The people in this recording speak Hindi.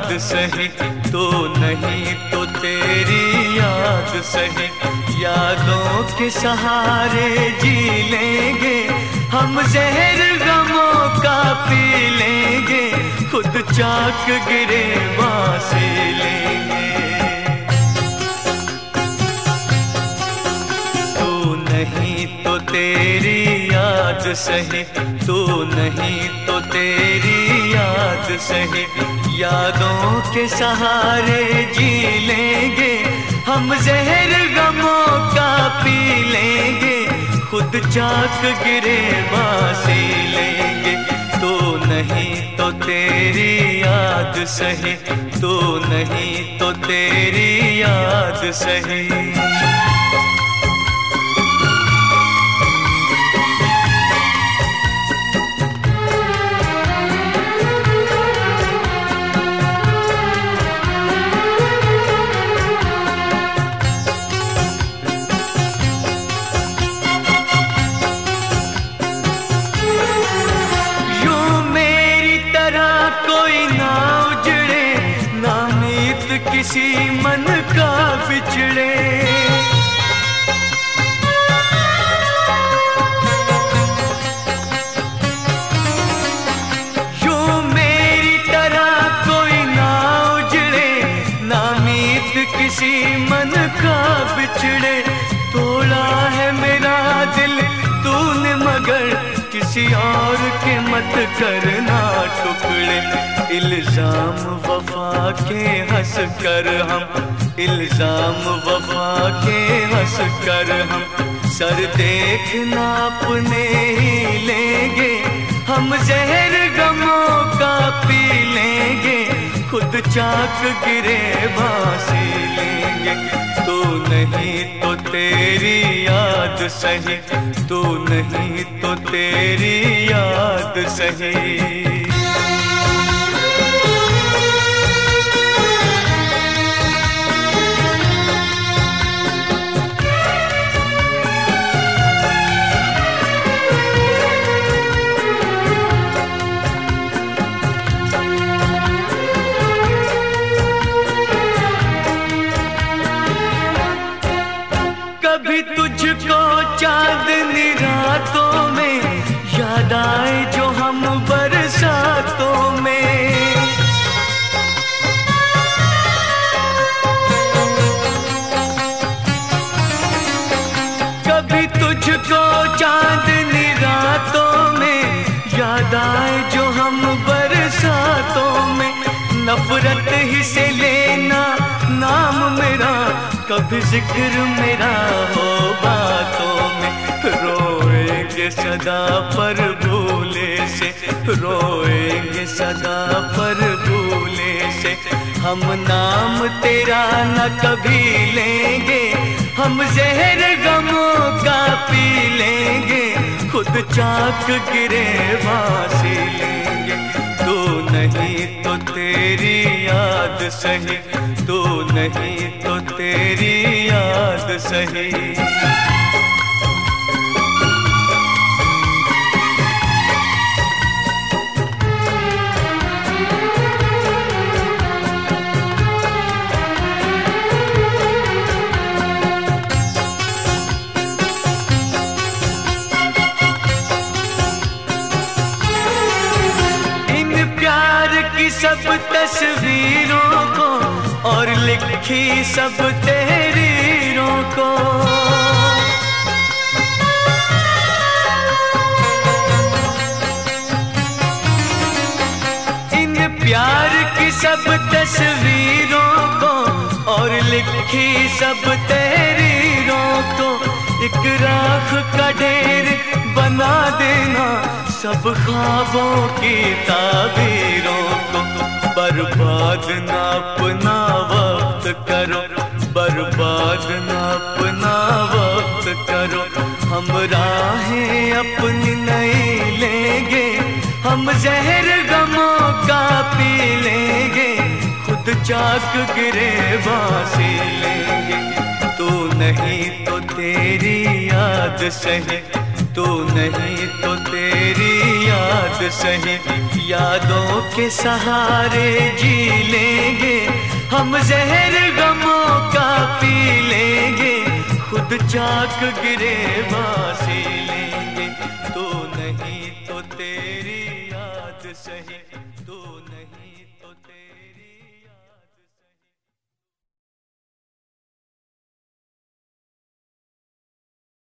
याद सही, तो नहीं तो तेरी याद सही। यादों के सहारे जी लेंगे हम, जहर गमों का पी लेंगे, खुद चाक गिरेबां से लेंगे। तू नहीं तो तेरी याद सही, तू नहीं तो तेरी याद सही। यादों के सहारे जी लेंगे हम, जहर गमों का पी लेंगे, खुद चाक गिरेबां से लेंगे। तो नहीं तो तेरी याद सही, तो नहीं तो तेरी याद सही। किसी मन का बिछड़े, यूं मेरी तरह कोई ना उजड़े, नामीत किसी मन का बिछड़े। तोड़ा है मेरा दिल तूने मगर, किसी और के मत करना टुकड़े। इल्जाम वफा के हंस कर हम, इल्जाम वफा के हंस कर हम, सर देखना अपने ही लेंगे हम, जहर गमों का पी लेंगे, खुद चाक गिरेबां से लेंगे। तो नहीं तो तेरी याद सही, तो नहीं तो तेरी याद सही। कभी तुझको चांदनी रातों में याद आए जो हम बरसातों में, कभी तुझको चांदनी रातों में याद आए जो हम बरसातों में। नफरत ही से लेना नाम मेरा, कभी जिक्र मेरा हो बातों में। रोएंगे सदा पर भूले से, रोएंगे सदा पर भूले से। हम नाम तेरा न कभी लेंगे, हम जहर गमों का पी लेंगे, खुद चाक गिरेबां से लेंगे। तो नहीं तो तेरी याद सही, तो नहीं तो तेरी याद सही। सब तस्वीरों को और लिखी सब तहरीरों को, इन प्यार की सब तस्वीरों को और लिखी सब तहरीरों को, एक राख का ढेर बना देना सब ख्वाबों की ताबीरों को। बर्बाद ना अपना वक्त करो, बर्बाद ना अपना वक्त करो। हम राहें अपनी नई लेंगे, हम जहर गमों का पी लेंगे, खुद चाक गिरेबां से लेंगे। तो नहीं तो तेरी याद सही, तू नहीं तो तेरी याद सही। यादों के सहारे जी लेंगे हम, जहर गमों का पी लेंगे, खुद चाक गिरेबान सी लेंगे। तू नहीं तो तेरी याद सही।